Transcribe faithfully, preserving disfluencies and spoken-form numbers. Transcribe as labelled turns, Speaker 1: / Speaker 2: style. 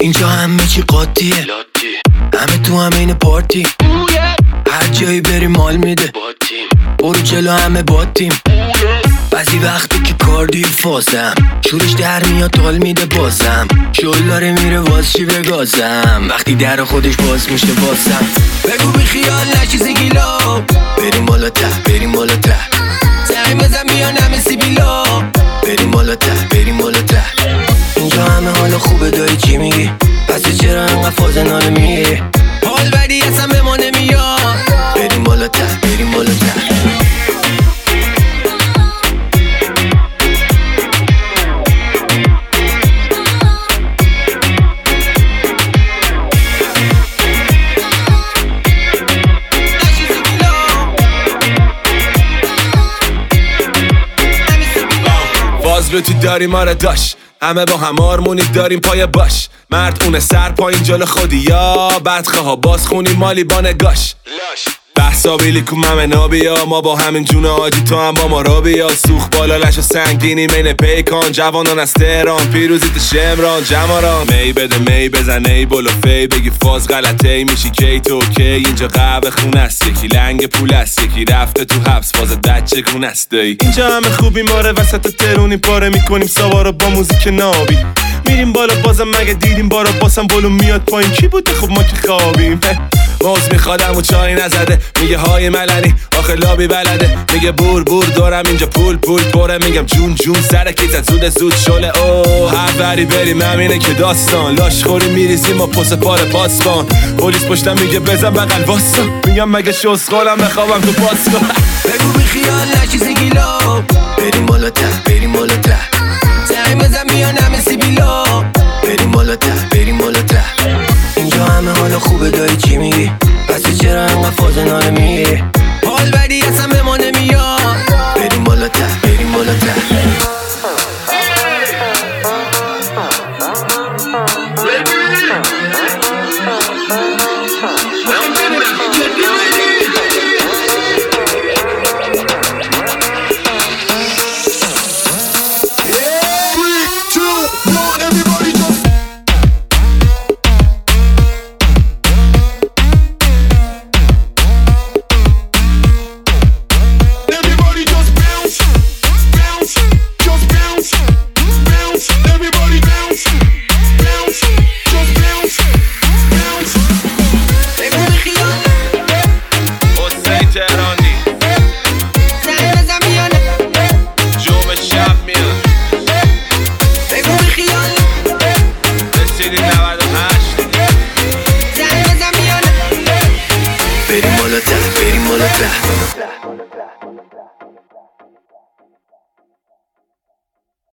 Speaker 1: اینجا همه چی قاطیه، همه تو همین پارتی، هر جایی بریم مال میده، برو جلو همه باتیم. بعضی وقتی که کاردی فازم شورش در میاد تال میده بازم، شل داره میره واز چی بگازم، وقتی در خودش باز میشه بازم. بگو بی خیال نشیزی گیلا، بریم بالا ته بریم بالا ته، زنگ بزن میان همه سیبیلا، بریم بالا ته بریم بالا ته. اینجا همه حالا خوبه داری چی میگی، پس چرا انقدر فاز ناله میگی، حال بدی اصلا به ما نمیاد، بریم بالا ته بریم بالا ته.
Speaker 2: فازلوتی داریم آره داشت، همه با هم آرمونی داریم پای باش، مرد اونه سر پایین جلو خودی یا بدخه ها باز خونی مالی با نگاش. بحثا بیلی کو ممه نابیا، ما با همین جون آجی تو هم با ما را بیا، سوخ بالا لش و سنگینی مین پیکان، جوانان از تهران پیروزی تو شمران جماران. می بده می بزن ای بلو فی، بگی فاز غلطه ای میشی کی تو کی، اینجا قهوه خونه است یکی لنگ پول است، یکی رفته تو حبس فاز دچه گونه است. اینجا همه خوبی ماره وسط ترونی پاره میکنیم سوارا با موزیک نابی، میریم بالا بازم مگه دیدیم بارا باسم بلو میاد پایین کی بوده خب ما که خوابیم. موز میخوادم و چای نزده، میگه های ملنی آخه لابی بلده، میگه بور بور دارم اینجا پول پول پره، میگم جون جون سر کیت زود زود شله اوه هر بری بریم همینه که داستان، لاش خوری میریزیم ما پس پار پاسبان، پلیس پشتم میگه بزن بغل واسا، میگم مگه شوسخالم بخوابم تو پاسکن.
Speaker 1: بگو بی خیال نشیزی گیلا، بریم بالا ته بریم بالا ته، زنگ بزن میان همه سیبیلا، بریم بالا ته بریم بالا ته. اینجا همه حالا خوبه داری چی میگی، پس چرا انقدر فاز ناله میگی، حال بدی اصلا به ما نمیاد، بریم بالا ته بریم بالا ته. بریم بالا ته بریم بالا ته.